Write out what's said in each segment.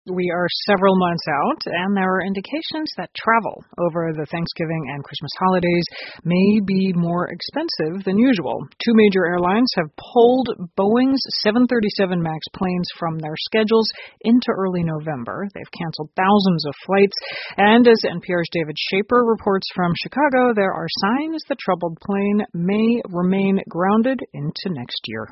We are several months out, and there are indications that travel over the Thanksgiving and Christmas holidays may be more expensive than usual. Two major airlines have pulled Boeing's 737 MAX planes from their schedules into early November. They've canceled thousands of flights, and as NPR's David Schaper reports from Chicago, there are signs the troubled plane may remain grounded into next year.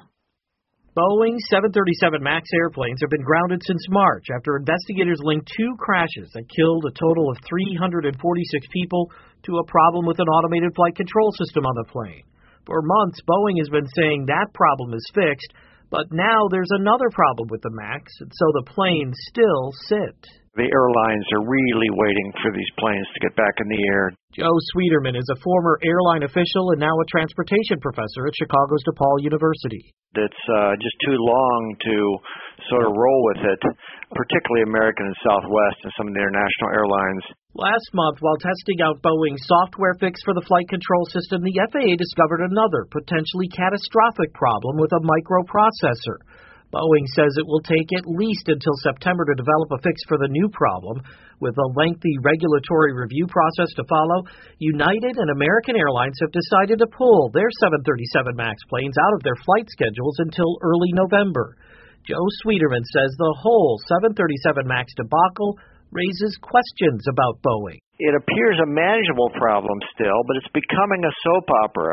Boeing's 737 MAX airplanes have been grounded since March after investigators linked two crashes that killed a total of 346 people to a problem with an automated flight control system on the plane. For months, Boeing has been saying that problem is fixed, but now there's another problem with the MAX, and so the planes still sit. The airlines are really waiting for these planes to get back in the air. Joe Sweeterman is a former airline official and now a transportation professor at Chicago's DePaul University. It's just too long to sort of roll with it, particularly American and Southwest and some of the international airlines. Last month, while testing out Boeing's software fix for the flight control system, the FAA discovered another potentially catastrophic problem with a microprocessor. Boeing says it will take at least until September to develop a fix for the new problem. With a lengthy regulatory review process to follow, United and American Airlines have decided to pull their 737 MAX planes out of their flight schedules until early November. Joe Sweeterman says the whole 737 MAX debacle raises questions about Boeing. It appears a manageable problem still, but it's becoming a soap opera,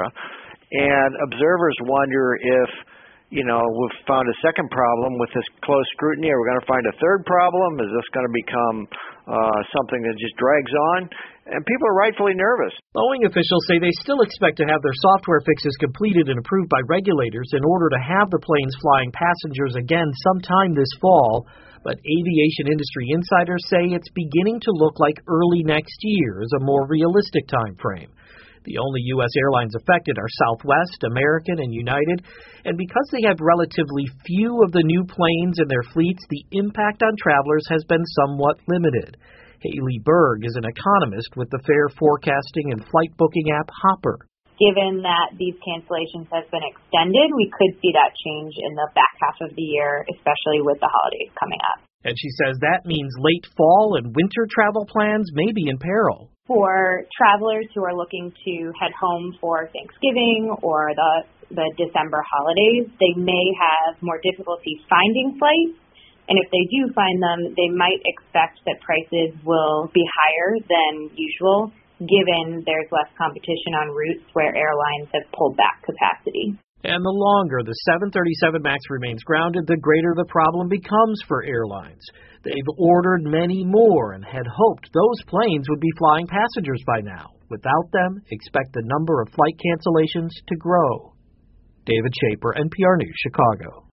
and observers wonder if we've found a second problem with this close scrutiny. Are we going to find a third problem? Is this going to become something that just drags on? And people are rightfully nervous. Boeing officials say they still expect to have their software fixes completed and approved by regulators in order to have the planes flying passengers again sometime this fall. But aviation industry insiders say it's beginning to look like early next year is a more realistic time frame. The only U.S. airlines affected are Southwest, American, and United, and because they have relatively few of the new planes in their fleets, the impact on travelers has been somewhat limited. Haley Berg is an economist with the fare forecasting and flight booking app Hopper. Given that these cancellations have been extended, we could see that change in the back half of the year, especially with the holidays coming up. And she says that means late fall and winter travel plans may be in peril. For travelers who are looking to head home for Thanksgiving or the December holidays, they may have more difficulty finding flights. And if they do find them, they might expect that prices will be higher than usual, given there's less competition on routes where airlines have pulled back capacity. And the longer the 737 MAX remains grounded, the greater the problem becomes for airlines. They've ordered many more and had hoped those planes would be flying passengers by now. Without them, expect the number of flight cancellations to grow. David Schaper, NPR News, Chicago.